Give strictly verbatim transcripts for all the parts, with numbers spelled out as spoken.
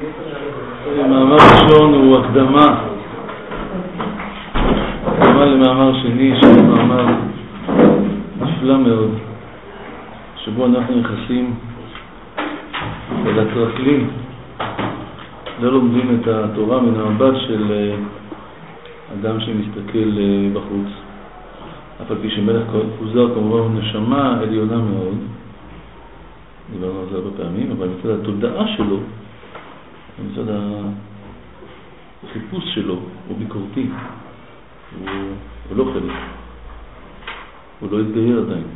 מאמר ראשון הוא הקדמה, הקדמה למאמר שני, שהוא מאמר נפלא מאוד, שבו אנחנו נכנסים אל הטרקלין, לא לומדים את התורה מן המבט של אדם שמסתכל בחוץ. אף על פי שמלך כוזר כמובן הוא נשמה עליונה מאוד, דיברנו על זה הרבה פעמים, אבל מצד התודעה שלו, מצד החיפוש שלו, הוא ביקורתי, הוא, הוא לא חלק, הוא לא התגייר עדיין.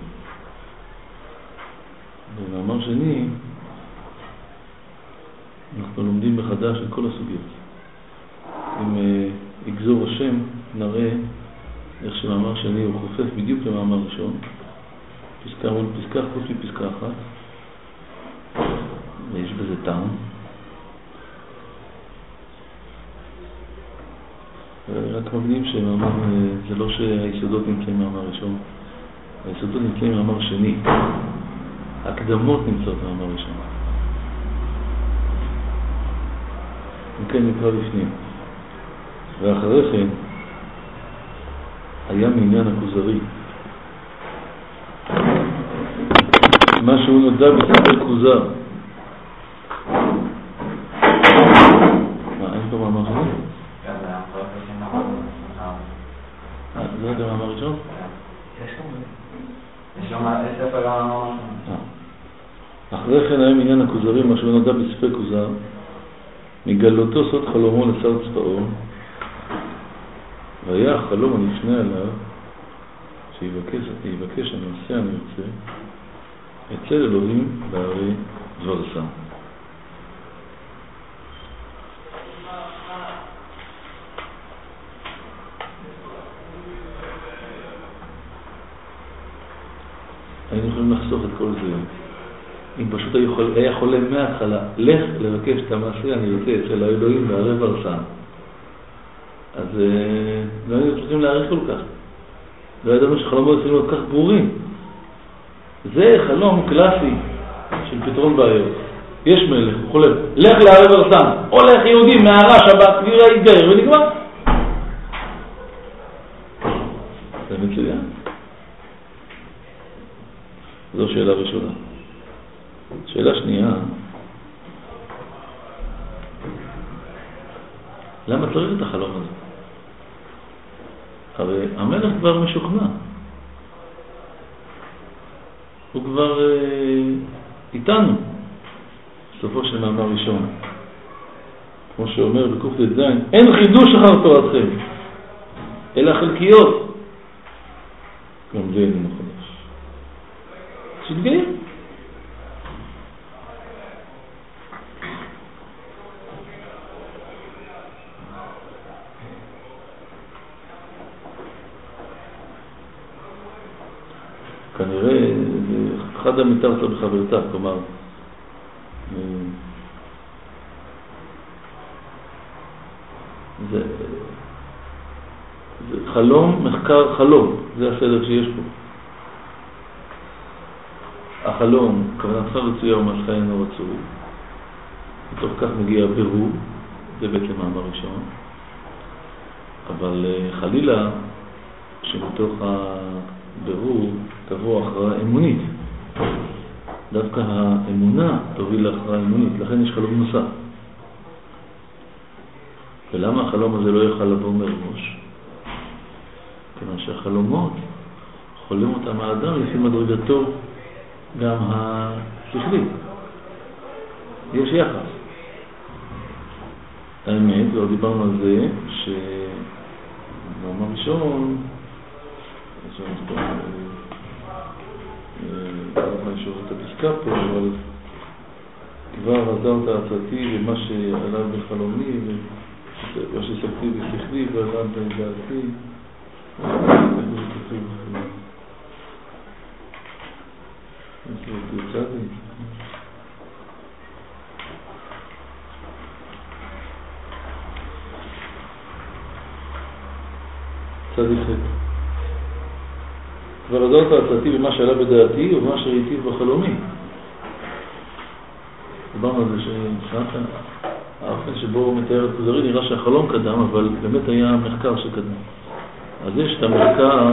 במאמר שני, אנחנו לומדים מחדש את כל הסוגיות. אם uh, יגזור השם, נראה איך שמאמר שני הוא חופף בדיוק למאמר ראשון, פסקה מול פסקה, חוץ מפסקה אחת, ויש בזה טעם. רק מבנים שמאמר, זה לא שהיסודות נמצאים מאמר ראשון, היסודות נמצאים מאמר שני, הקדמות נמצאות מאמר ראשון. וכן נקרא בפנים. ואחרי כן היה מעניין הכוזרי, מה שהוא נודע בספר כוזר. מה, אין פה מאמר שני? זה רק המאמר ראשון? יש לו ספר המאמר ראשון. אחרי כן היה מעניין הכוזרי, מה שהוא נודע בספר כוזר, מגלותו סוד חלומו לשר צבאו, והיה החלום הנפנה עליו שיבקש, שיבקש הנושא הנרצה אצל אלוהים בערי זוורסה. היינו יכולים לחסוך את כל זה אם פשוט היה חולם מההתחלה, לך לבקש את המעשה הנרצה אצל האלוהים בערי זוורסה, אז לא היינו צריכים להעריך כל כך. לא ידענו שחלומות צריכים להיות כך ברורים. זה חלום קלאסי של פתרון בעיות. יש מלך, הוא חולם, לך לערי זוורסה, הולך יהודי מערה שבת, ויראה יתגייר ונגמר. זה מצוין. זו שאלה ראשונה. שאלה שנייה, למה צריך את החלום הזה? הרי המלך כבר משוכנע. הוא כבר אה, איתנו. בסופו של מאמר ראשון. כמו שאומר בקוף דזין, אין חידוש אחר תורתכם, אלא חלקיות. גם זה אין מחודש. שתגיע. כנראה אחד המתרצה בחברתה, כלומר זה, זה חלום, מחקר חלום, זה הסדר שיש פה. החלום, כוונתך רצויה ומעשך אינו רצוי, מתוך כך מגיע בירור, זה בעצם מאמר ראשון, אבל חלילה שמתוך הבירור תבוא הכרעה אמונית. דווקא האמונה תוביל להכרעה אמונית, לכן יש חלום נוסף. ולמה החלום הזה לא יוכל לבוא מראש? כיוון שהחלומות חולם אותם האדם לפי מדרגתו גם השכלית. יש יחס. האמת, לא דיברנו על זה, שמאמר ראשון, אני שוב את הפסקה פה, אבל כבר עזרת עצתי ומה שעלה בחלומי ומה שסבתי בשכלי ועלה בדעתי. זה יצאתי. צדי חטא. כבר עזרת עצתי במה שעלה בדעתי ובמה שראיתי בחלומי. דיברנו על זה ששעת האופן שבו הוא מתאר את כוזרי נראה שהחלום קדם, אבל באמת היה מחקר שקדם. אז יש את המחקר,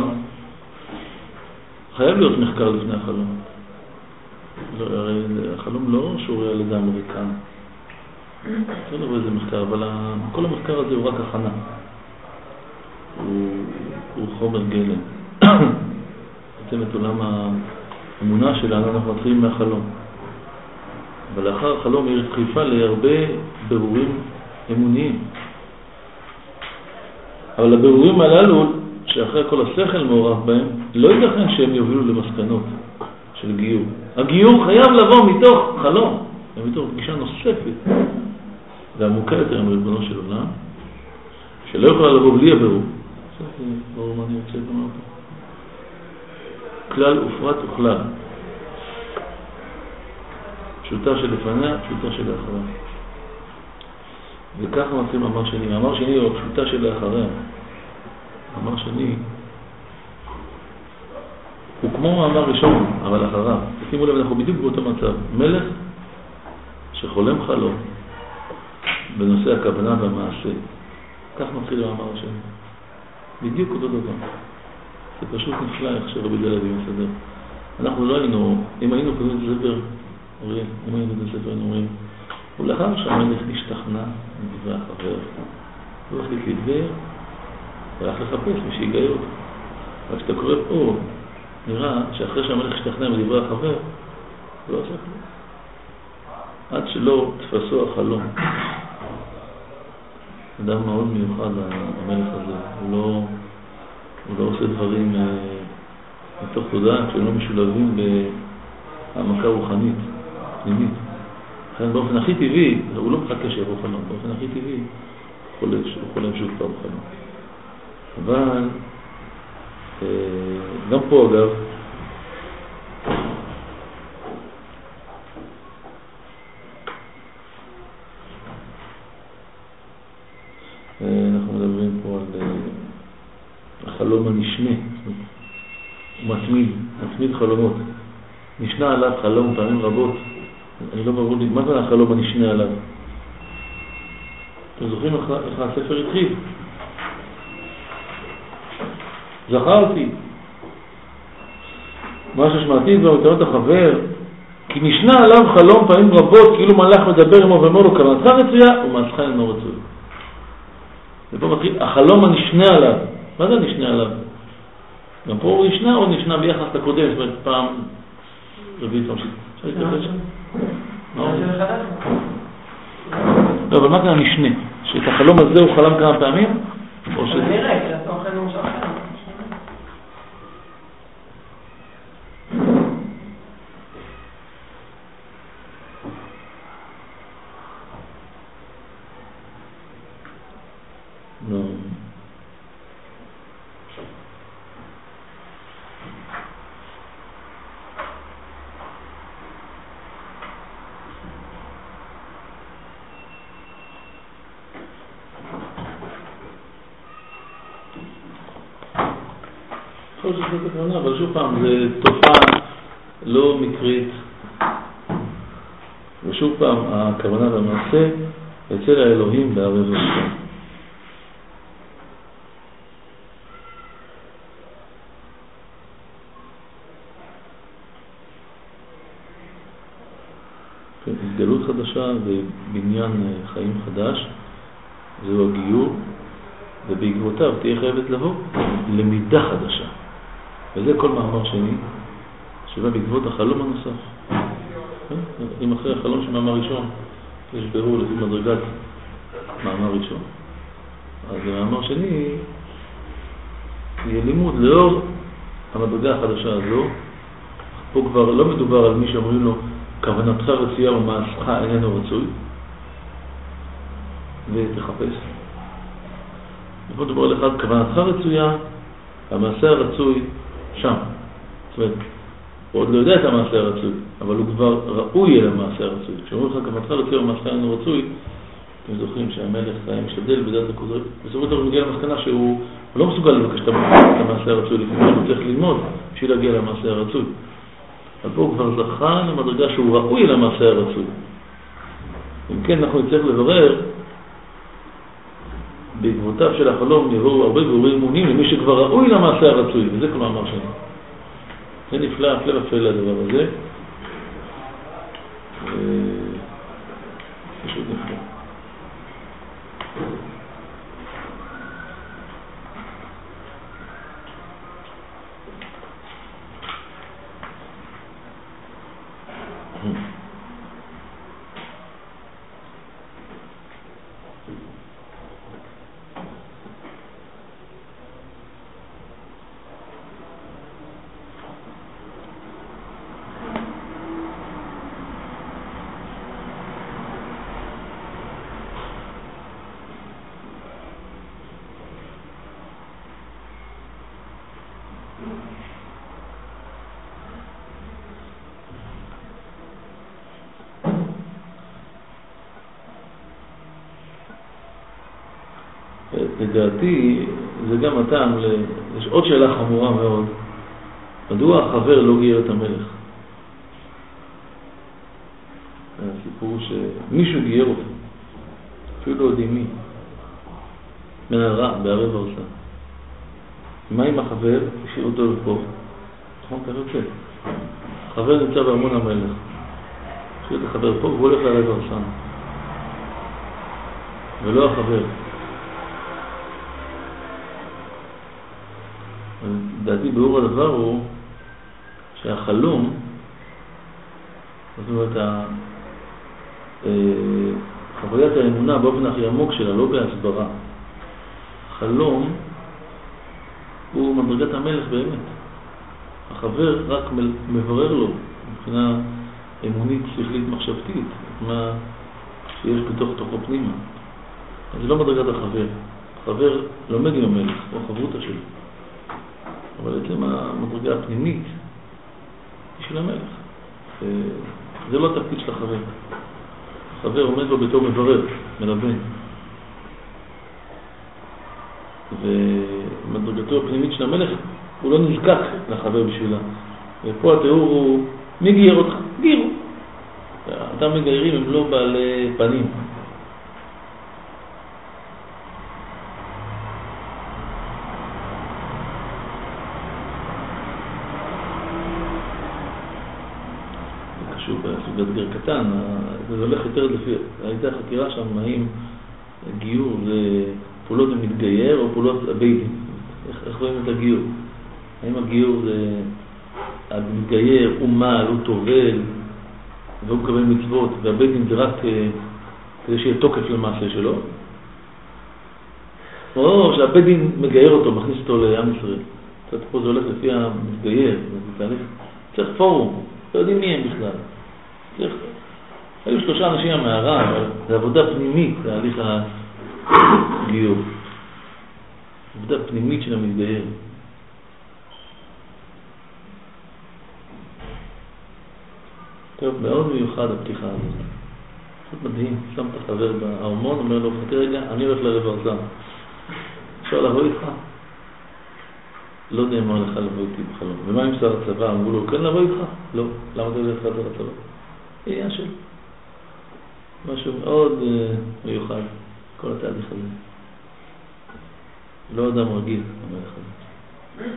חייב להיות מחקר לפני החלום. הרי החלום לא שורע לגמרי כאן. לא נראה איזה מחקר, אבל כל המחקר הזה הוא רק הכנה. הוא, הוא חומר גלם. בעצם את עולם האמונה שלנו אנחנו מתחילים מהחלום. אבל לאחר החלום יש דחיפה להרבה ברורים אמוניים. אבל הבירורים הללו, שאחרי כל השכל מעורב בהם, לא ייתכן שהם יובילו למסקנות של גיור. הגיור חייב לבוא מתוך חלום, ומתוך גישה נוספת, ועמוקה יותר עם ריבונו של עולם, שלא יכולה לבוא בלי הבירור. זה ברור מה אני רוצה לומר פה. כלל ופרט וכלל. פשוטה שלפניה, פשוטה שלאחריה. וככה מתחיל מאמר שני. מאמר שני הוא פשוטה שלאחריה. מאמר שני הוא כמו מאמר ראשון, אבל אחריו. תשימו לב, אנחנו בדיוק באותו מצב. מלך שחולם חלום בנושא הכוונה והמעשה. כך מתחיל מאמר השני. בדיוק אותו דבר. זה פשוט נפלא איך שרבי דלוי מסדר. אנחנו לא היינו, אם היינו כותבים את הספר, אומרים, אם היינו כותבים את הספר, אומרים, ולאחר שהמלך השתכנע מדברי החבר, הוא החליט לדבר, והלך לחפש מי שיגייר אותו. אבל כשאתה קורא פה, נראה שאחרי שהמלך השתכנע מדברי החבר, הוא לא עושה כלום. עד שלא תפסו החלום. אדם מאוד מיוחד המלך הזה. הוא לא, הוא לא עושה דברים אה, מתוך תודעה, כשהם לא משולבים בהעמקה רוחנית, פנימית. לכן באופן הכי טבעי, הוא לא מחכה שיבוא חלום, באופן הכי טבעי הוא חולם שוב פעם חלום. אבל אה, גם פה אגב, אנחנו מדברים פה על החלום הנשנה, הוא מתמיד, מתמיד חלומות. נשנה עליו חלום פעמים רבות, אני לא ברור לי, מה זה החלום הנשנה עליו? אתם זוכרים איך הספר התחיל? זכרתי מה ששמעתי במתנות החבר, כי נשנה עליו חלום פעמים רבות, כאילו מלאך מדבר עמו ואומר לו, כוונתך רצויה ומעשך אינו רצוי. ופה מתחיל, החלום הנשנה עליו. מה זה נשנה עליו? גם פה הוא נשנה או נשנה ביחס לקודם? זאת אומרת, פעם רביעית חמישית. אפשר להתייחס? לא, אבל מה זה הנשנה? שאת החלום הזה הוא חלם כמה פעמים? אבל נראה, כי התוכן הוא שלכם. לא. יכול להיות שזה תקרונה, אבל שוב פעם, זו תופעה לא מקרית. ושוב פעם, הכוונה והמעשה אצל האלוהים בערב ראשון. התגלות חדשה ובניין חיים חדש, זהו הגיור, ובעקבותיו תהיה חייבת לבוא למידה חדשה. וזה כל מאמר שני, שבא בעקבות החלום הנוסף. אם אחרי החלום של מאמר ראשון, יש ברור לפי מדרגת מאמר ראשון. אז במאמר שני, יהיה לימוד לאור המדרגה החדשה הזו. פה כבר לא מדובר על מי שאומרים לו, כוונתך רצויה ומעשך איננו רצוי, ותחפש. פה מדובר על אחד, כוונתך רצויה, המעשה הרצוי שם. זאת אומרת, הוא עוד לא יודע את המעשה הרצוי, אבל הוא כבר ראוי אל המעשה הרצוי. כשאומרים לך, כוונתך רצויה ומעשך איננו רצוי, אתם זוכרים שהמלך היה משתדל בדעת הכוזרי, בסופו של דבר הוא מגיע למסקנה שהוא לא מסוגל לבקש את המעשה הרצוי, לפעמים הוא צריך ללמוד בשביל להגיע למעשה הרצוי. אז פה הוא כבר זכה למדרגה שהוא ראוי למעשה הרצוי. אם כן, אנחנו נצטרך לברר, בעקבותיו של החלום יבואו הרבה בירורים אמוניים למי שכבר ראוי למעשה הרצוי, וזה כל מאמר שני. זה נפלא, הפלא ופלא הדבר הזה. פשוט נפלא. לדעתי, זה גם הטעם, יש עוד שאלה חמורה מאוד. מדוע החבר לא גייר את המלך? הסיפור שמישהו גייר אותו, אפילו לא יודעים מי, מהרע, בערי ורסה. מה עם החבר? השאיר אותו לפה. נכון, ככה יוצא. החבר נמצא בארמון המלך. השאיר את החבר פה, והוא הולך לערי ורסה. ולא החבר. לדעתי באור הדבר הוא שהחלום, זאת אומרת, חוויית האמונה באופן הכי עמוק שלה, לא בהסברה. חלום הוא מדרגת המלך באמת. החבר רק מברר לו מבחינה אמונית, שכלית, מחשבתית, מה שיש בתוך תוכו פנימה. אז זה לא מדרגת החבר. החבר לומד עם המלך, הוא החברותה שלו. אבל בעצם המדרגה הפנימית היא של המלך. זה לא התפקיד של החבר. החבר עומד לו בתור מברר, מלבן. ומדרגתו הפנימית של המלך, הוא לא נזקק לחבר בשבילה. ופה התיאור הוא, מי גייר אותך? גירו. אתם מגיירים הם לא בעלי פנים. סוגת גר קטן, זה הולך יותר לפי, הייתה חקירה שם, האם גיור זה פעולות המתגייר או פעולות הביידים, איך, איך רואים את הגיור? האם הגיור זה המתגייר, הוא מעל, הוא טובל, והוא מקבל מצוות, והביידים זה רק כדי שיהיה תוקף למעשה שלו, או שהביידים מגייר אותו, מכניס אותו לעם ישראל. קצת פה זה הולך לפי המתגייר, צריך פורום, לא יודעים מי הם בכלל. היו שלושה אנשים המערה, אבל זה עבודה פנימית, זה הליך הגיור. עבודה פנימית של המתגייר. טוב, מאוד מיוחד הפתיחה הזאת. פשוט מדהים, שם את החבר בארמון, אומר לו, חכה רגע, אני הולך לרב ארזם. אפשר לבוא איתך? לא יודע מה לך לבוא איתי בחלום. ומה עם שר הצבא? אמרו לו, כן לבוא איתך? לא. למה אתה הולך לשר הצבא? עניין של משהו מאוד uh, מיוחד, כל התהליך הזה. לא אדם רגיל, המלך הזה.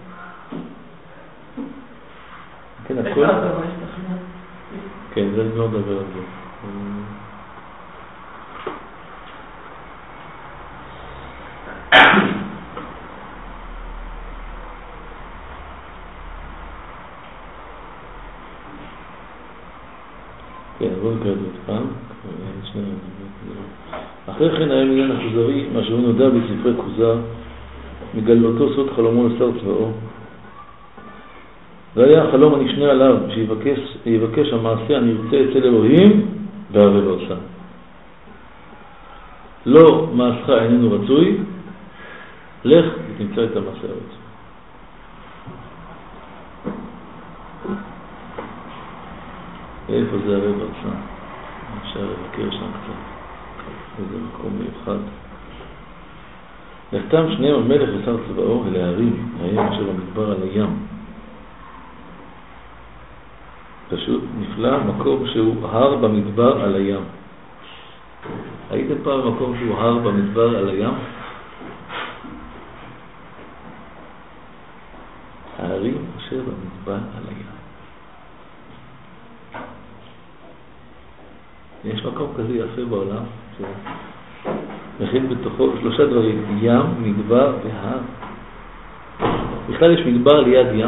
כן, הכל... כן, זה לא דבר על זה. כן, בואו נקרא את זה פעם. אחרי כן היה עניין הכוזרי, מה שהוא נודע בספרי כוזר, מגלותו סוד חלומו לשר צבאו. זה היה החלום הנשנה עליו, שיבקש המעשה הנרצה אצל אלוהים בערי ורסה. לא מעשך איננו רצוי, לך ותמצא את המעשה הרצוי. איפה זה ערי ורסה? אפשר לבקר שם קצת. איזה מקום מיוחד. נחתם שניהם המלך ושר צבאו אל הערים, העיר אשר המדבר על הים. פשוט נפלא מקום שהוא הר במדבר על הים. הייתם פעם במקום שהוא הר במדבר על הים? ההרים אשר במדבר על הים. יש מקום כזה יפה בעולם שמכיל בתוכו שלושה דברים, ים, מדבר והר. בכלל יש מדבר ליד ים.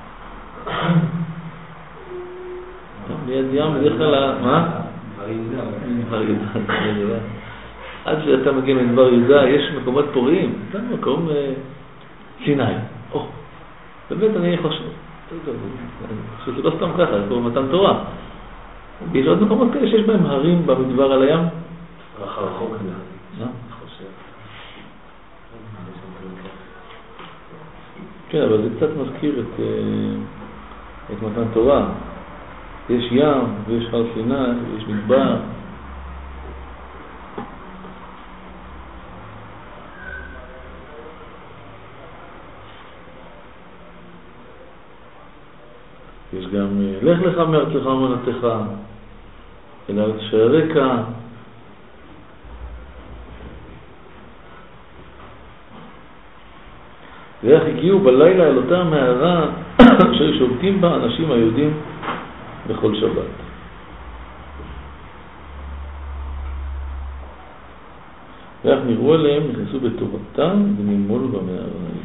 ליד ים בדרך כלל, מה? מדבר יהודה. עד שאתה מגיע למדבר יהודה יש מקומות פוריים. זה מקום סיני. באמת אני חושב, שזה לא סתם ככה, זה פה מתן תורה. יש עוד מקומות כאלה שיש בהם הרים במדבר על הים? רחב רחוק כזה. מה? כן, אבל זה קצת מזכיר את, את מתן תורה. יש ים ויש הר סיני ויש מדבר. יש גם לך לך מארצך וממולדתך אל הארץ שעריך. ואיך הגיעו בלילה אל אותה מערה ששובתים בה אנשים היהודים בכל שבת. ואיך נראו אליהם, נכנסו בטובתם ונמולו במערה.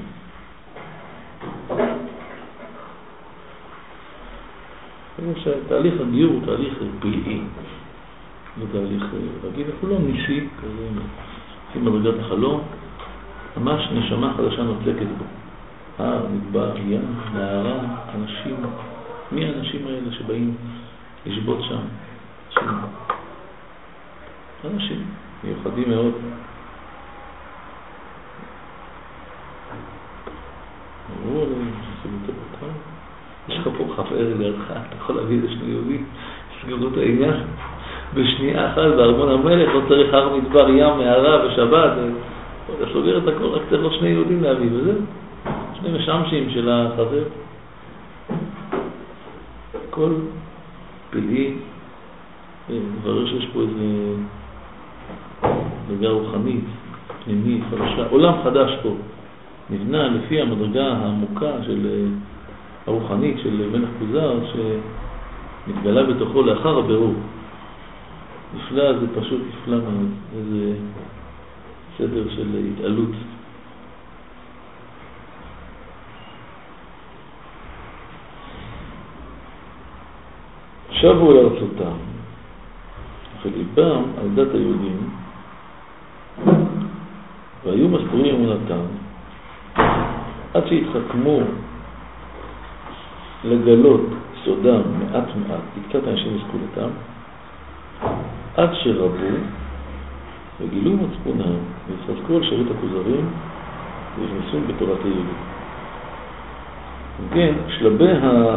תהליך הגיור הוא תהליך פלאי, לא תהליך רגיל, אפילו לא ניסי, כזה, לפי מדרגת החלום, ממש נשמה חדשה נוצקת בו. הר, מדבר, ים, נערה, אנשים, מי האנשים האלה שבאים לשבות שם? אנשים, אנשים מיוחדים מאוד. אמרו עליהם, שעשו בטובתם. יש לך פה חפר לידך, אתה יכול להביא את שני יהודים, סגרו את העניין בשנייה אחת בארמון המלך, לא צריך הר מדבר, ים, מערה ושבת, אתה סוגר את הכל, רק צריך לו שני יהודים להביא, וזה שני משמשים של החבר. הכל פלאי, מברר שיש פה איזה דרגה רוחנית, פנימית, חדשה, עולם חדש פה, נבנה לפי המדרגה העמוקה של הרוחנית של מלך כוזר שמתגלה בתוכו לאחר הבירור. נפלא, זה פשוט נפלא מאוד, איזה סדר של התעלות. שבו אל ארצותם וליבם על דת היהודים והיו מסתירים אמונתם עד שהתחכמו לגלות סודם מעט מעט, קצת אנשים הסכולתם, עד שרבו וגילו מצפונם והתחזקו על שירות הכוזרים והכנסו בתורת היהודים. כן, שלבי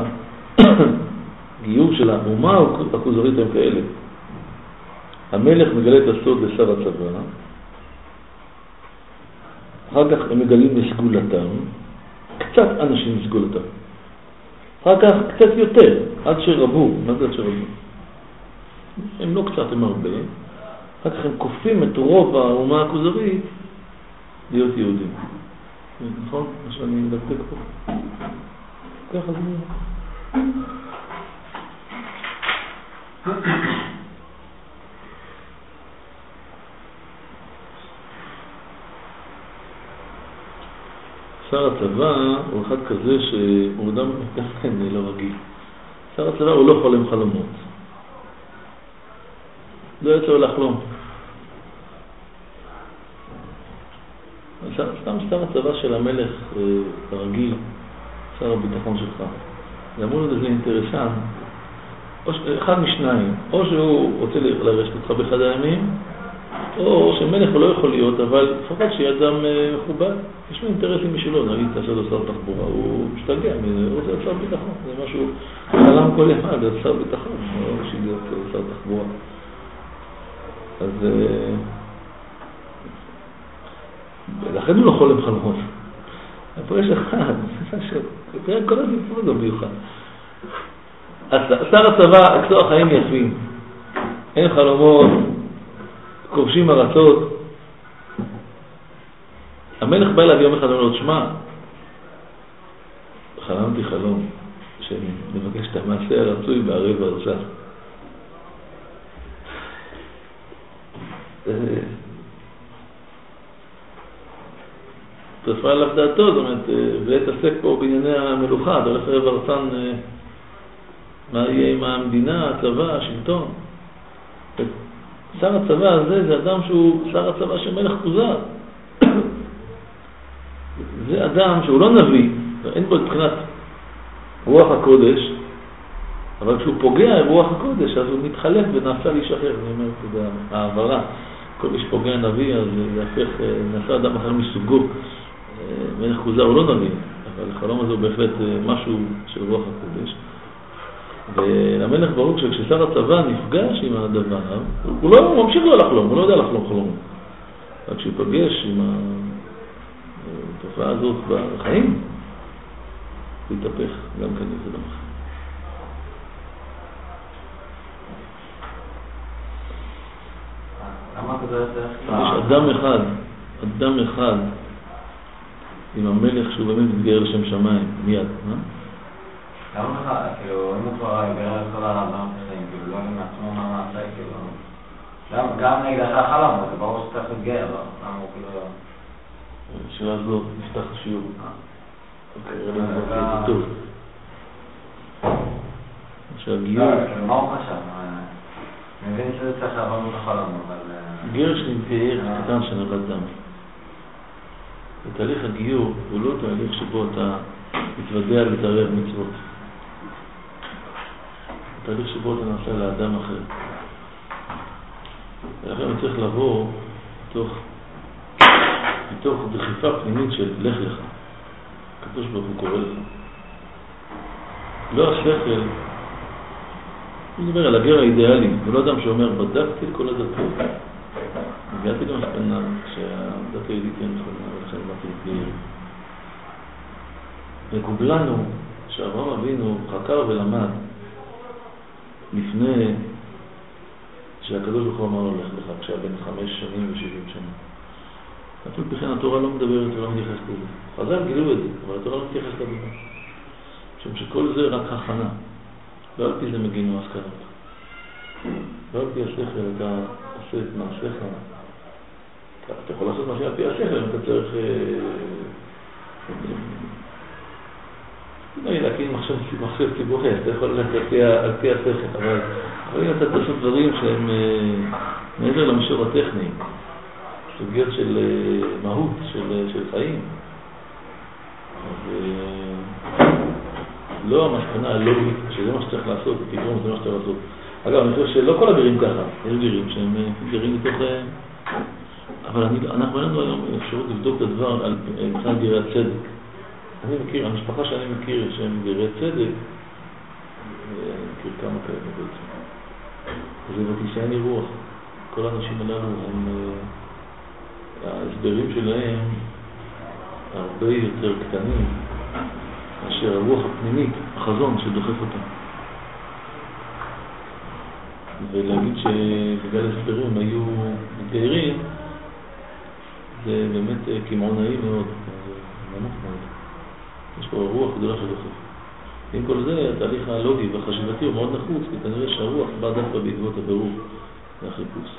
הגיור של האומה הכוזרית הם כאלה. המלך מגלה את הסוד לשר הצבא, אחר כך הם מגלים לסגולתם, קצת אנשים לסגולתם. אחר כך קצת יותר, עד שרבו. מה זה עד שרבו? הם לא קצת, הם הרבה. אחר כך הם כופים את רוב האומה הכוזרית להיות יהודים. נכון? מה שאני מדקדק פה. ככה זה נראה. שר הצבא הוא אחד כזה שהוא אדם כן, לא רגיל. שר הצבא הוא לא חולם חלומות. לא יצא לו לחלום. סתם שר הצבא של המלך הרגיל, שר הביטחון שלך. אמרו לו זה אינטרסנט. אחד משניים, או שהוא רוצה לרשת אותך באחד הימים, או שמלך הוא לא יכול להיות, אבל לפחות שיהיה אדם מכובד. יש לו אינטרסים משלו, נגיד תעשה לו שר תחבורה, הוא משתגע, הוא רוצה להיות שר ביטחון, זה משהו חלם כל אחד, להיות שר ביטחון, לא בשביל להיות שר תחבורה. אז לכן הוא לא חולם חלומות. פה יש אחד, תראה כל הסיפור הזה מיוחד. שר הצבא, אצלו החיים יפים, אין חלומות, כובשים ארצות. המלך בא אליו יום אחד ואומר לו, תשמע, חלמתי חלום שאני מבקש את המעשה הרצוי בערי ורשה. תפעה עליו דעתו, זאת אומרת, ולהתעסק פה בענייני המלוכה, אתה הולך לברסן, מה יהיה עם המדינה, הצבא, השלטון. שר הצבא הזה זה אדם שהוא שר הצבא של מלך כוזר. זה אדם שהוא לא נביא, אין בו מבחינת רוח הקודש, אבל כשהוא פוגע רוח הקודש, אז הוא מתחלף ונעשה לאיש אחר. אני אומר, זה העברה. כל מי שפוגע נביא, אז זה הפך, נעשה אדם אחר מסוגו. מלך כוזר הוא לא נביא, אבל החלום הזה הוא בהחלט משהו של רוח הקודש. ולמלך ברור שכששר הצבא נפגש עם הדבר, הוא לא הוא ממשיך לא לחלום, הוא לא יודע לחלום חלום. רק כשהוא פגש עם התופעה הזאת בחיים, הוא יתהפך גם כן איזה דבר. יש אדם אחד, אדם אחד עם המלך שהוא באמת מתגייר לשם שמיים, מיד, אה? למה לך, כאילו, אם הוא כבר יגרר את כל האדם החיים, כאילו, לא עם עצמו מה מעשה, כאילו, גם נגד אחרי החלם, זה ברור שצריך להתגייר, למה הוא כאילו... שאלה הזאת נפתח שיעור. אוקיי, רבי נפתח כתוב. שהגיור... מה הוא חשב? אני מבין שזה צריך לעבור את החלם, אבל... גיור שנתגייר קטן שנולד דם. בתהליך הגיור הוא לא תהליך שבו אתה מתוודע לתערב מצוות. תהליך שבו אתה נעשה לאדם אחר. ולכן הוא צריך לבוא מתוך, מתוך דחיפה פנימית של לך לך. הקדוש ברוך הוא קורא לך. לא השכל, הוא מדבר על הגר האידיאלי, הוא לא אדם שאומר, בדקתי את כל הדתות. הגעתי למסקנה שהדת היהודית היא נכונה, ולכן באתי להתגייר. וגובלנו שאברהם אבינו חקר ולמד לפני שהקדוש ברוך הוא אמר לו לך לך, כשהיה בין חמש שנים ושבעים שנה. אפילו בכן התורה לא מדברת ולא מתייחסת לזה. חז"ל גילו את זה, אבל התורה לא מתייחסת לזה. משום שכל זה רק הכנה. לא על פי זה מגינו מסקנות. לא על פי השכל אתה עושה את מעשיך. אתה יכול לעשות משהו על פי השכל, אם אתה צריך להקים מחשב ציבורי, אתה יכול ללכת על פי השכל, אבל אם אתה תעשה דברים שהם מעבר למישור הטכני, סוגיות של מהות, של חיים, אז לא המסקנה הלוגית, שזה מה שצריך לעשות, פתאום זה מה שצריך לעשות. אגב, אני חושב שלא כל הגירים ככה, יש גירים שהם גירים מתוך... אבל אני, אנחנו אין לנו היום אפשרות לבדוק את הדבר על מצד גירי הצדק. אני מכיר, המשפחה שאני מכיר שהם גירי צדק, אני מכיר כמה כאלה בעצם. זה בתישעני רוח. כל האנשים הללו, הם, ההסברים שלהם הרבה יותר קטנים מאשר הרוח הפנימית, החזון שדוחף אותם. ולהגיד שבגלל הסברים היו מתגיירים, זה באמת כמעונאי מאוד, זה נמוך מאוד. יש פה רוח גדולה שדוחף. עם כל זה, התהליך הלוגי והחשיבתי הוא מאוד נחוץ, כי כנראה שהרוח בא דווקא בעקבות הבירור והחיפוש.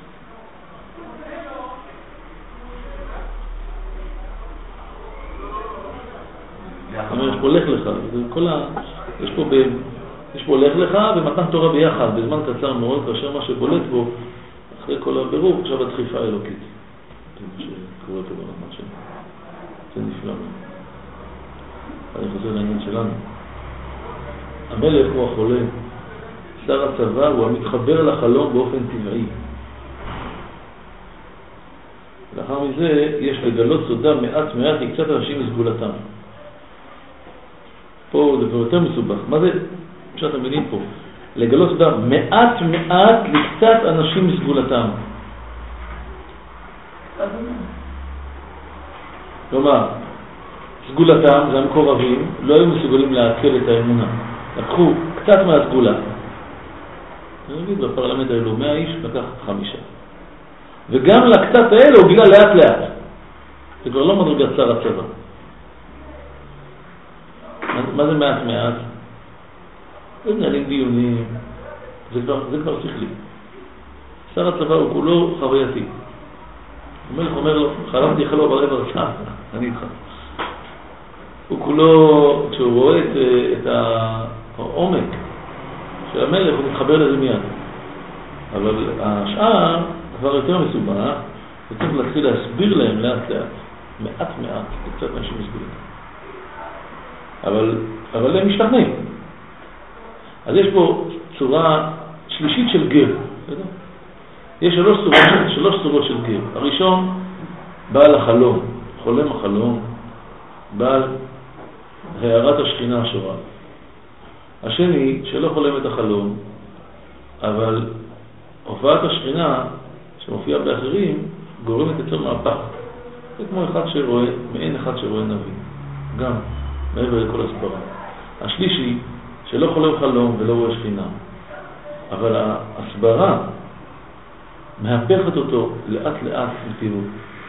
אבל יש פה לך לך, יש פה, ב... יש פה לך לך ומתן תורה ביחד, בזמן קצר מאוד, כאשר מה שבולט בו, אחרי כל הבירור, עכשיו הדחיפה האלוקית. שקורה פה ברמה שלנו. זה נפלא. אני חוזר לעניין שלנו. המלך הוא החולה, שר הצבא הוא המתחבר לחלום באופן טבעי. לאחר מזה יש לגלות סודה מעט מעט לקצת אנשים מסגולתם. פה זה כבר יותר מסובך. מה זה? פשוט אתם מבינים פה. לגלות סודה מעט מעט לקצת אנשים מסגולתם. כלומר, סגולתם, זה המקורבים, לא היו מסוגלים להקל את האמונה. לקחו קצת מהסגולה. אני אגיד, בפרלמנט האלו מאה איש, לקח חמישה. וגם לקצת האלה הוא גילה לאט לאט. זה כבר לא מדרגת שר הצבא. מה, מה זה מעט מעט? זה מנהלים דיונים, זה כבר, זה כבר שכלי. שר הצבא הוא כולו חווייתי. המלך אומר לו, חלמתי חלום ברבע הרצאה, אני איתך. הוא כולו, כשהוא רואה את, את העומק של המלך, הוא מתחבר לזה מיד. אבל השאר כבר יותר מסובך, וצריך להתחיל להסביר להם לאט לאט, מעט מעט, קצת אנשים מסבירים. אבל, אבל הם משתכנעים. אז יש פה צורה שלישית של גר. יש שלוש צורות, שלוש צורות של גר. הראשון, בעל החלום, חולם החלום, בעל הערת השכינה השורה. השני, שלא חולם את החלום, אבל הופעת השכינה שמופיעה באחרים גורמת יצר מהפך. זה כמו אחד שרואה, מעין אחד שרואה נביא. גם, מעבר לכל הסברה. השלישי, שלא חולם חלום ולא רואה שכינה. אבל ההסברה מהפכת אותו לאט לאט לפירות.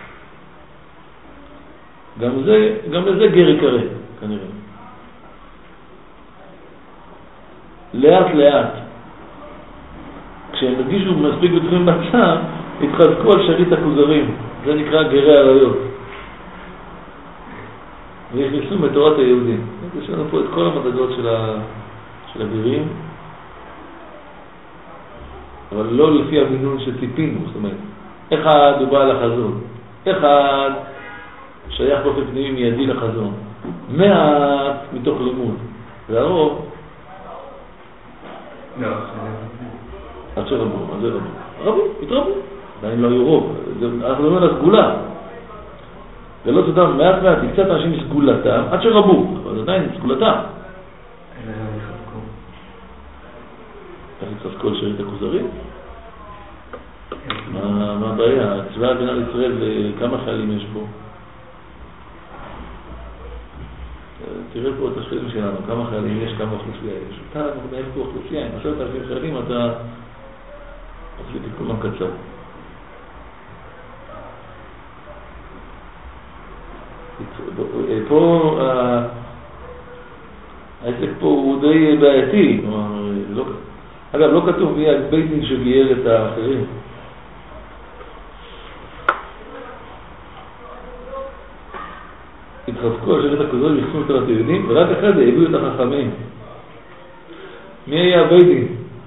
גם זה, גם לזה גר יקרא, כנראה. לאט לאט. כשהם הרגישו מספיק בטוחים בצער, התחזקו על שריט הכוזרים. זה נקרא גרי עריות. והכניסו בתורת היהודים. יש לנו פה את כל המדרגות של, ה... של הגרים, אבל לא לפי המינון שציפינו. זאת אומרת, אחד הוא בעל החזון, אחד שייך באופן פנימי מיידי לחזון, מעט מתוך לימוד, והרוב לא, עד שרבו, מה זה רבו? רבו, התרבו, עדיין לא היו רוב, אנחנו מדברים על הסגולה, ולא תודם מעט מעט, קצת אנשים סגולתם, עד שרבו, אבל עדיין סגולתם. אלא לא יחזקו. איך יחזקו על שריט הכוזרים? מה הבעיה? צבא הגנה לישראל, כמה חיילים יש פה? תראה פה את השחיילים שלנו, כמה חיילים יש, כמה אוכלוסייה יש. אתה מנהל פה אוכלוסייה, עם עשרת אלפים חיילים, אתה מחזיק את כולם קצר. פה העסק פה הוא די בעייתי. אגב, לא כתוב מי בית דין שגייר את האחרים. התחזקו על שריט הכוזרים, יחסו את היהודים, ורק אחרי זה הביאו את החכמים. מי היה הבית דין?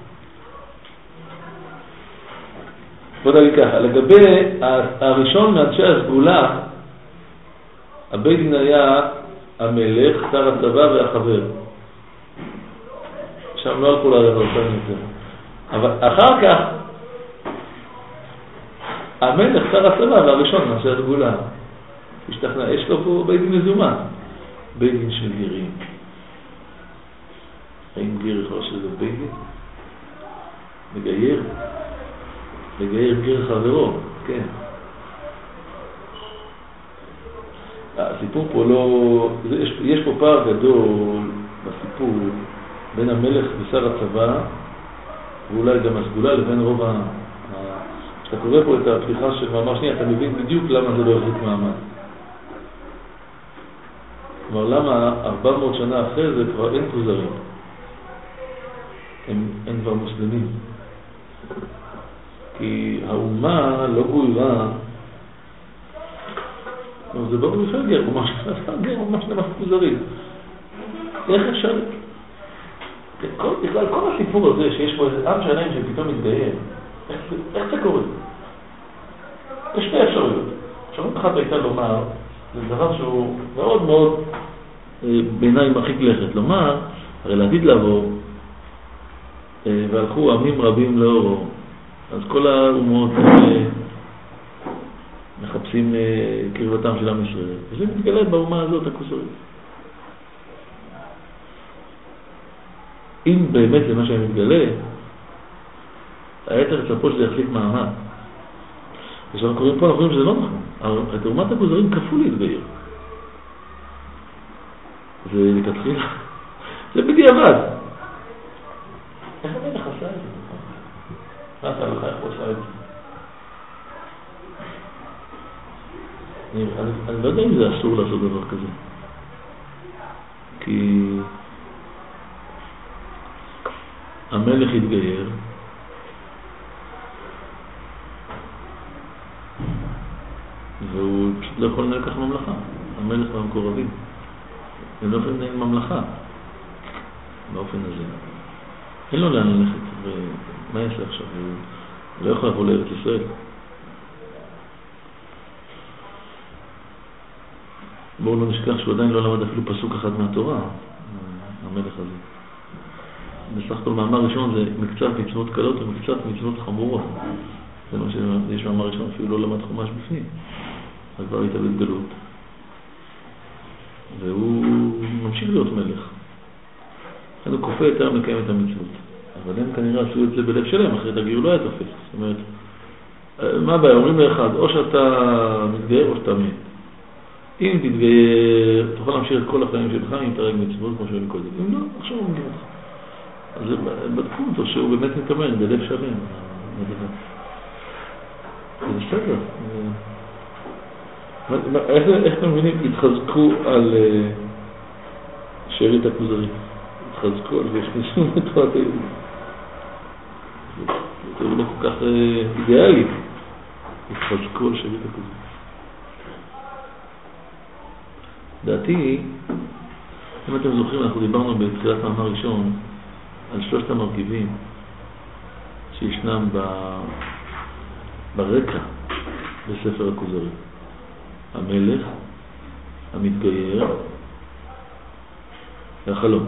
בוא נגיד ככה, לגבי הראשון מאנשי הסגולה, הבית דין היה המלך, שר הצבא והחבר. שם לא הלכו לערב אותם יותר. אבל אחר כך, המלך, שר הצבא והראשון מאנשי הסגולה. השתכנע, יש לו פה בית דין מזומן, בית דין של גרים. האם גר יכול שזה בית דין? מגייר? מגייר גר חברו, כן. הסיפור פה לא... יש, יש פה פער גדול בסיפור בין המלך ושר הצבא, ואולי גם הסגולה, לבין רוב ה... כשאתה קורא פה את הפתיחה של מאמר שני, אתה מבין בדיוק למה זה לא יחזיק מעמד. כלומר, למה ארבע מאות שנה אחרי זה כבר אין כוזרים? הם, הם כבר מוסלמים. כי האומה לא גוירה, זה ברור לפעמים גר, הוא ממש נמס כוזרים. איך אפשר? בכלל, כל הסיפור הזה שיש פה איזה עם שלם שפתאום מתגייר, איך זה קורה? יש שתי אפשרויות. אפשרות אחת הייתה לומר, זה דבר שהוא מאוד מאוד בעיניי מרחיק לכת. לומר, הרי לעתיד לבוא, והלכו עמים רבים לאורו, אז כל האומות מחפשים קרבתם של עם ישראל. וזה מתגלה באומה הזאת הכוזרית. אם באמת זה מה שהם מתגלה, היה צריך לצפות שזה יחזיק מעמד. כשאנחנו קוראים פה, אנחנו קוראים שזה לא נכון. את אומת הכוזרים כפו להתגייר. זה לכתחילה. זה בדיעבד. איך המלך עשה את זה? מה אתה לך איך הוא עשה את זה? אני, אני, אני לא יודע אם זה אסור לעשות דבר כזה. כי המלך התגייר, והוא פשוט לא יכול לנהל כך ממלכה. המלך והמקורבים. הם לא יכולים לנהל ממלכה באופן הזה. אין לו לאן ללכת, ומה יעשה עכשיו? הוא לא יכול לבוא לארץ ישראל. בואו לא נשכח שהוא עדיין לא למד אפילו פסוק אחד מהתורה, המלך הזה. בסך הכל מאמר ראשון זה מקצת מצוות קלות ומקצת מצוות חמורות. זה מה שיש מאמר ראשון, אפילו לא למד חומש בפנים. אז כבר הייתה בגלות. והוא ממשיך להיות מלך. אז הוא כופה יותר מקיים את המצוות. אבל הם כנראה עשו את זה בלב שלם, אחרת הגיר לא היה תופס. זאת אומרת, מה הבעיה? אומרים לאחד, או שאתה מתגייר או שאתה מת. אם תתגייר, תוכל להמשיך את כל החיים שלך אם תרג מצוות כמו שאני קודם. אם לא, עכשיו הוא מגיע לך. אז בדקו אותו שהוא באמת מתאמן בלב שלם. זה בסדר. איך אתם מבינים? התחזקו על שארית הכוזרי. התחזקו על והשכנסו לתורת היהודים. זה לא כל כך אידיאלי. התחזקו על שארית הכוזרי. דעתי, אם אתם זוכרים, אנחנו דיברנו בתחילת מאמר ראשון על שלושת המרכיבים שישנם ברקע בספר הכוזרי. המלך, המתגייר והחלום.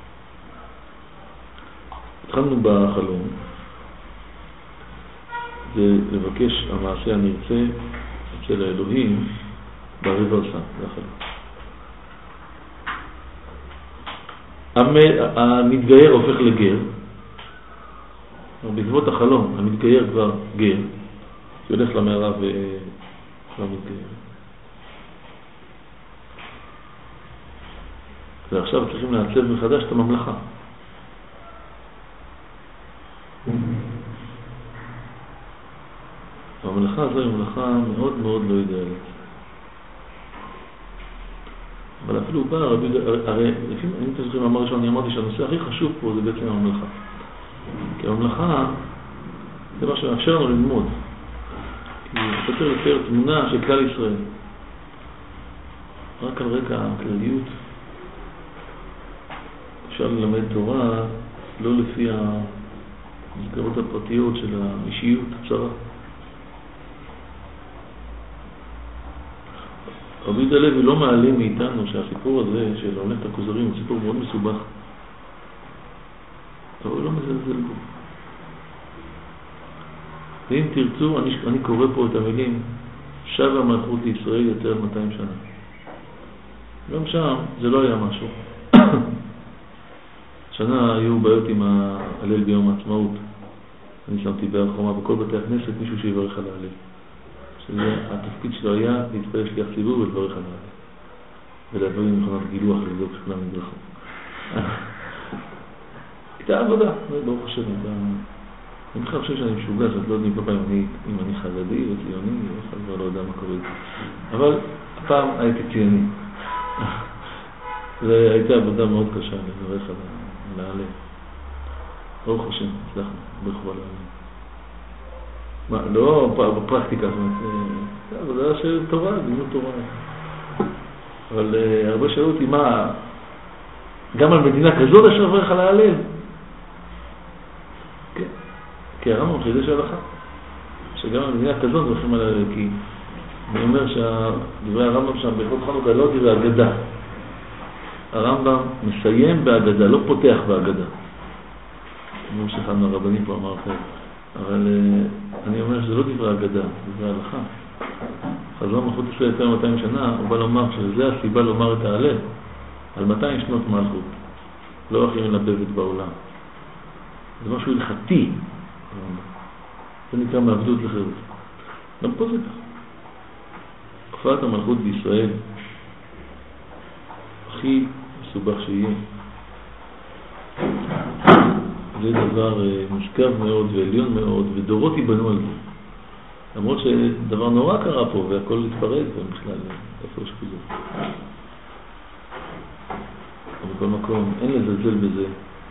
התחלנו בחלום, זה לבקש המעשה הנרצה אצל האלוהים בריברסה, זה החלום. המתגייר הופך לגר, בעקבות החלום, המתגייר כבר גר, שהולך למערה ולמתגייר. ועכשיו צריכים לעצב מחדש את הממלכה. הממלכה הזו היא ממלכה מאוד מאוד לא אידיאלית. אבל אפילו בא, הרי, הרי לפעמים, אם אתם זוכרים, אמר ראשון, אני אמרתי שהנושא הכי חשוב פה זה בעצם הממלכה. כי הממלכה זה מה שמאפשר לנו ללמוד. כי זה יותר יותר תמונה של כלל ישראל. רק על רקע הכלליות אפשר ללמד תורה לא לפי המסגרות הפרטיות של האישיות הצרה. רבי יהודה הלוי לא מעלה מאיתנו שהסיפור הזה של ממלכת הכוזרים הוא סיפור מאוד מסובך. אבל הוא לא מזלזל בו. ואם תרצו, אני, אני קורא פה את המילים שבה מלכות לישראל יותר מאתיים שנה. גם שם זה לא היה משהו. שנה היו בעיות עם ההלל ביום העצמאות. אני שמתי בהר חומה בכל בתי הכנסת מישהו שיברך על ההלל. התפקיד שלו היה להתפלל שליח ציבור ולברך על ההלל. ולדברים מכונת גילוח לבדוק שכולם נדרכו. הייתה עבודה, ברוך השם. אני בכלל חושב שאני משוגע, זאת לא יודעים פעם אם אני חרדי או ציוני, אני כבר לא יודע מה קורה איתי. אבל הפעם הייתי ציוני. זו הייתה עבודה מאוד קשה לברך על ההלל. ברוך השם, הצלחנו, ברכו על ההלל. מה, לא בפרקטיקה, זאת אומרת, זה עבודה של תורה, לימוד תורה. אבל הרבה שאלו אותי, מה, גם על מדינה כזאת אפשר לברך על ההלל? כן, כי הרמב"ם חידש ההלכה, שגם על מדינה כזאת מברכים על ההלל, כי אני אומר שדברי הרמב"ם שם בהלכות חנוכה לא דברי אגדה. הרמב"ם מסיים בהגדה, לא פותח בהגדה. כמו שאחד מהרבנים פה אמר אחר. אבל אני אומר שזה לא דברי אגדה, זה דברי הלכה. חזון מלכות ישראל יותר מאתיים שנה, הוא בא לומר שזה הסיבה לומר את ההלל על מאתיים שנות מלכות. לא הכי מלבבת בעולם. זה משהו הלכתי. זה נקרא מעבדות לחירות. גם פה זה כך. תקופת המלכות בישראל הכי מסובך שיהיה. זה דבר מושכב מאוד ועליון מאוד, ודורות ייבנו על זה. למרות שדבר נורא קרה פה והכל התפרק ובכלל איפה יש כזה. אבל בכל מקום אין לזלזל בזה.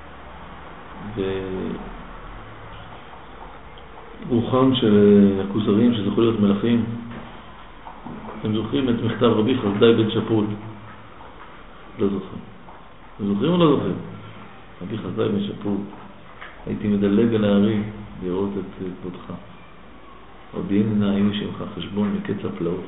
ורוחם של הכוזרים שזכו להיות מלכים, אתם זוכרים את מכתב רבי חסדאי בן שפול? לא זוכרים. אתם זוכרים או לא זוכרים? רבי חסדאי בן שפול, הייתי מדלג על הערים לראות את כבודך. הודיעין נעים שמך חשבון מקץ הפלאות.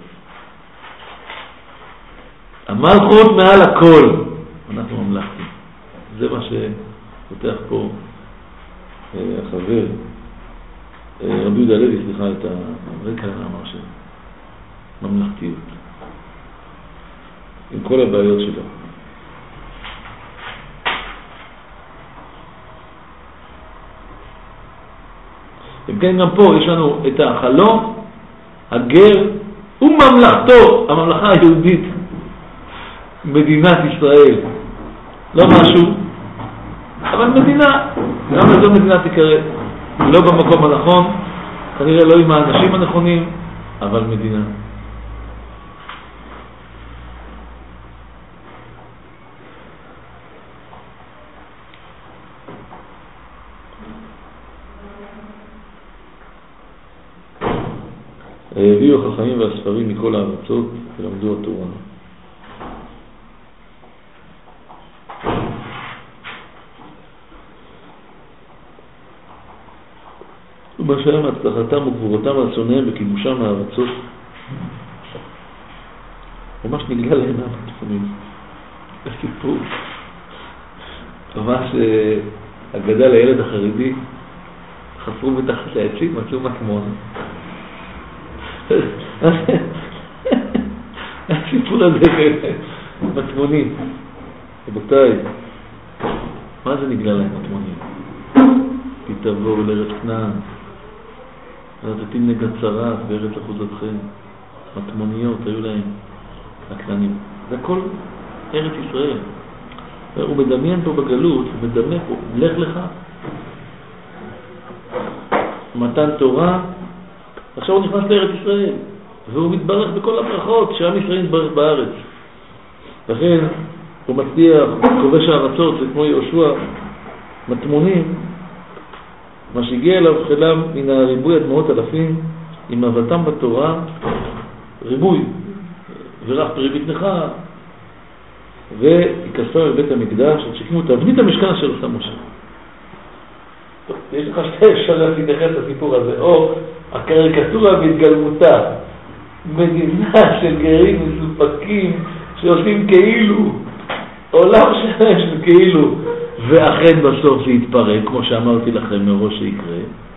המלכות מעל הכל, אנחנו ממלכתי. זה מה שפותח פה החבר רבי יהודה הלוי, סליחה, את הרקע למאמר שלו. ממלכתיות. עם כל הבעיות שלו. אם כן, גם פה יש לנו את החלום, הגר וממלכתו, הממלכה היהודית, מדינת ישראל. לא משהו, אבל מדינה. גם לזו מדינה תקרא. לא במקום הנכון, כנראה לא עם האנשים הנכונים, אבל מדינה. הביאו החכמים והספרים מכל הארצות ולמדו התורה. ומה שהיה מהצלחתם וגבורתם ורצונם בקידושם הארצות, ממש נגלה להם מהמטפונים. הסיפור. ממש אגדה לילד החרדי, חפרו מתחת לעצים, מצאו מטמון. הסיפור הזה מטמונים. רבותיי, מה זה נגלה להם מטמונים? כי תבואו לארץ כנען, ונתתים נגד צרת בארץ אחוזתכם. מטמוניות היו להם הכנענים. זה הכל ארץ ישראל. הוא מדמיין פה בגלות, הוא מדמה פה, לך לך. מתן תורה, עכשיו הוא נכנס לארץ ישראל, והוא מתברך בכל הברכות שעם ישראל מתברך בארץ. לכן הוא מצליח, כובש הארצות, זה כמו יהושע, מטמונים, מה שהגיע אליו חלם מן הריבוי עד מאות אלפים, עם אהבתם בתורה, ריבוי, ורח פרי בטנך, והיכנסו אל בית המקדש, עד שקימו תבנית המשכן אשר עשה משה. יש לך שתי אפשרויות להתייחס לסיפור הזה, או הקריקטורה בהתגלמותה, מדינה של גרים מסופקים שעושים כאילו, עולם שלם של כאילו, ואכן בסוף זה יתפרק, כמו שאמרתי לכם מראש שיקרה,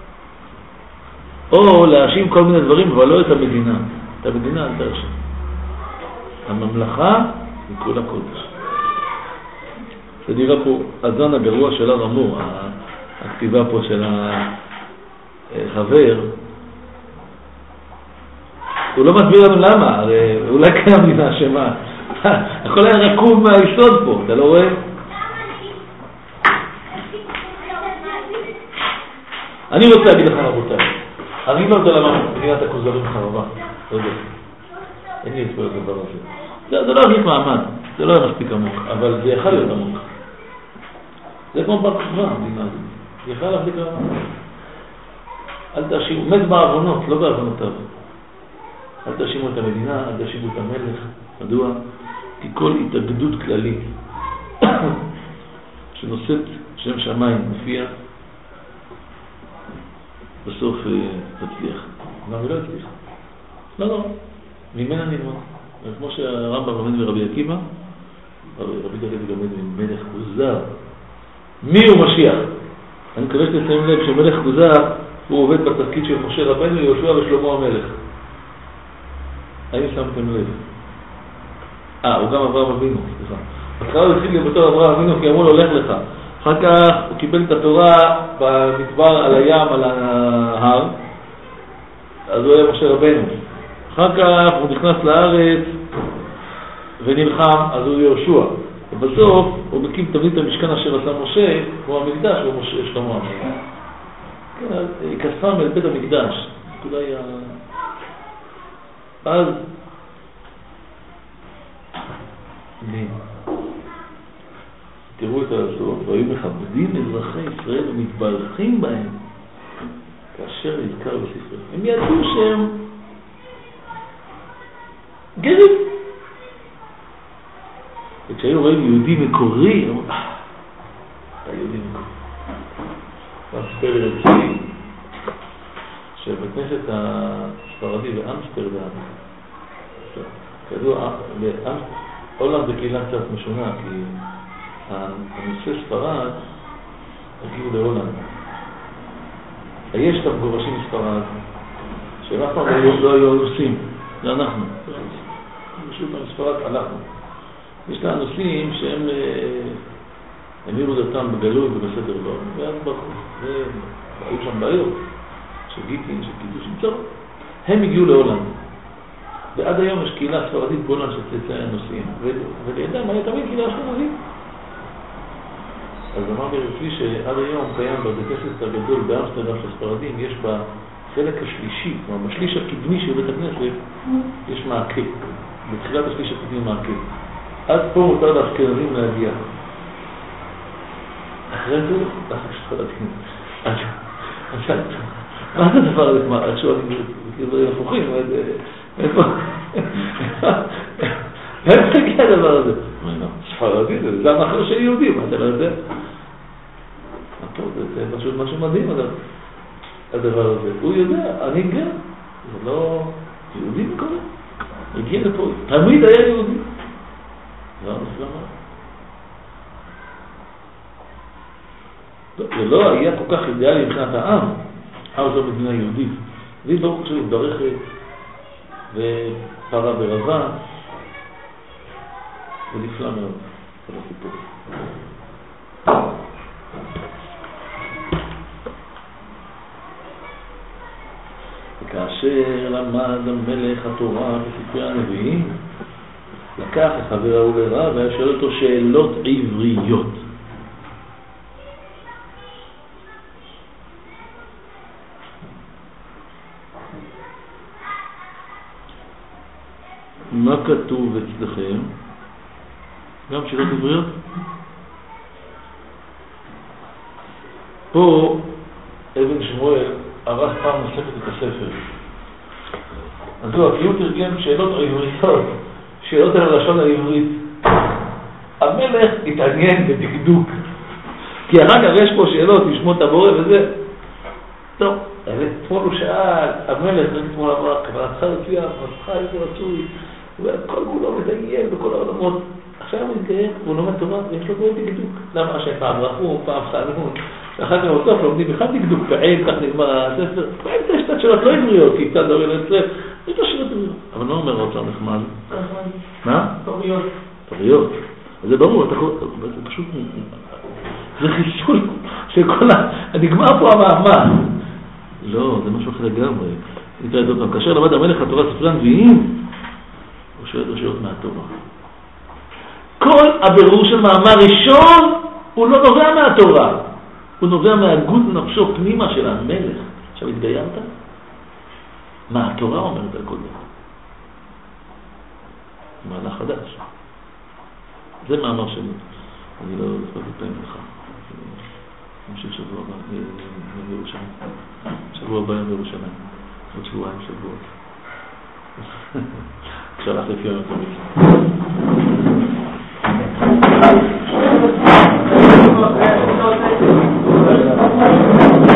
או להאשים כל מיני דברים, אבל לא את המדינה. את המדינה אל תאשים. הממלכה היא כל הקודש. זה נראה פה הזן הגרוע של הר המור, הכתיבה פה של החבר. הוא לא מסביר לנו למה, הרי אולי קיים המדינה אשמה. הכל היה רקוב מהיסוד פה, אתה לא רואה? אני רוצה להגיד לך רבותיי, אני לא יודע למה מדינת הכוזרים חרבה, לא יודע, אין לי הסבר לדבר הזה. זה, זה לא יחליט מעמד, זה לא היה מספיק עמוק, אבל זה יכל להיות עמוק. זה כמו בר כוכבא, המדינה הזאת, זה יכל להחליט מעמד. אל תאשימו, מת בעוונות, לא בעוונותיו. אל תאשימו את המדינה, אל תאשימו את המלך. מדוע? כי כל התאגדות כללית שנושאת שם שמיים מופיע, בסוף תצליח. מה היא לא תצליח? לא, לא. ממנה נלמד. כמו שהרמב"ם לומד מרבי עקיבא, רבי דוד לומד ממלך כוזר. מי הוא משיח? אני מקווה שתשים לב שמלך כוזר הוא עובד בתפקיד של משה רבנו, יהושע ושלמה המלך. האם שמתם לב? אה, הוא גם אברהם אבינו, סליחה. בהתחלה הוא התחיל להיות בתור אברהם אבינו כי אמרו לו לך לך. אחר כך הוא קיבל את התורה במדבר על הים, על ההר, אז הוא היה משה רבנו. אחר כך הוא נכנס לארץ ונלחם, אז הוא יהושע. ובסוף הוא מקים תבנית המשכן אשר עשה משה, כמו המקדש, הוא משה שלמה המלך. כן, כספם אל בית המקדש. הנקודה היא... אז... תראו את הזאת, והיו מכבדים אזרחי ישראל ומתברכים בהם כאשר נזכר בספר. הם ידעו שהם גרים. וכשהיו רואים יהודי מקורי, אמרו, אה, אתה יהודי מקורי. ואספר לרצי שבכנסת הספרדי באמסטרדם, כזו, הולנד זה קהילה קצת משונה, כי הנושא ספרד הגיעו להולנד. יש את המגורשים מספרד, שאף פעם לא היו נוסעים, זה אנחנו. פשוט מספרד הלכנו. יש לה נושאים שהם המירו דתם בגלוי ובסדר לא, ואז ברחו. והיו שם בעיות, של גיטין, של קידושים, טוב. הם הגיעו להולנד. ועד היום יש קהילה ספרדית בהולנד שצאצאי נוסעים, ולידם היה תמיד קהילה אשכנזית. אז אמר ברצוי שעד היום קיים בבית הכנסת הגדול באמסטרדם של הספרדים, יש בחלק השלישי, כלומר בשליש הקדמי של בית הכנסת, יש מעקה. בתחילת השליש הקדמי מעקה. עד פה מותר לאשכנזים להגיע. אחרי זה, אחרי שחלטים. אז מה זה הדבר הזה? מה, עד שואלים, כאילו הפוכים, איפה? איך תגיע הדבר הזה? ספרדי, זה המחר של יהודים, אתה לא יודע? זה פשוט משהו מדהים הדבר הזה. הוא יודע, אני גר, זה לא יהודי מקודם. הגיע לפה, תמיד היה יהודי. לא נפלמה. זה לא היה כל כך אידיאלי מבחינת העם, העם זו מדינה יהודית. והיא ברוך עכשיו התברכת ופרה ברבה, ונפלא מאוד על הסיפור. וכאשר למד המלך התורה בספרי הנביאים, לקח את חבר ההוא לרב והיה שואל אותו שאלות עבריות. מה כתוב אצלכם? גם שאלות עבריות? פה אבן שמואל ערך פעם נוספת את הספר. אז זו, כי הוא תרגם שאלות עבריות, שאלות על הלשון העברית. המלך התעניין בדקדוק. כי אחר כך יש פה שאלות, לשמוע את הבורא וזה. טוב, אתמול הוא שאל, המלך אתמול אמר, כוונתך רצויה, כוונתך איזה רצוי, וכל כולו מדייק בכל העולמות. עכשיו הוא מתגייר, והוא לומד תורה, ויש לו מאוד דקדוק. למה שפעם רחום, פעם חנון, ואחר כך בסוף לומדים אחד דקדוק פעם, כך נגמר הספר. באמצע יש קצת שאלות לא עבריות, כי קצת דברים אצלך, יש לו שאלות עבריות. אבל לא אומר עוד שם נחמד. מה? תוריות. תוריות. אז זה ברור, זה פשוט... זה חיסול של כל ה... נגמר פה המאמר. לא, זה משהו אחר לגמרי. נקרא את אותם. כאשר למד המלך התורה ספרי הנביאים, הוא שואל לו שאלות מהתורה. כל הבירור של מאמר ראשון הוא לא נובע מהתורה. הוא נובע מהגות נפשו פנימה של המלך. עכשיו התגיירת? מה התורה אומרת על כל דבר? מהלך חדש. זה מאמר שלי. אני לא אספק את פעמים לך. נמשיך שבוע הבא בירושלים. שבוע הבא בירושלים. עוד שבועיים שבועות. אפשר להחליף יום יותר.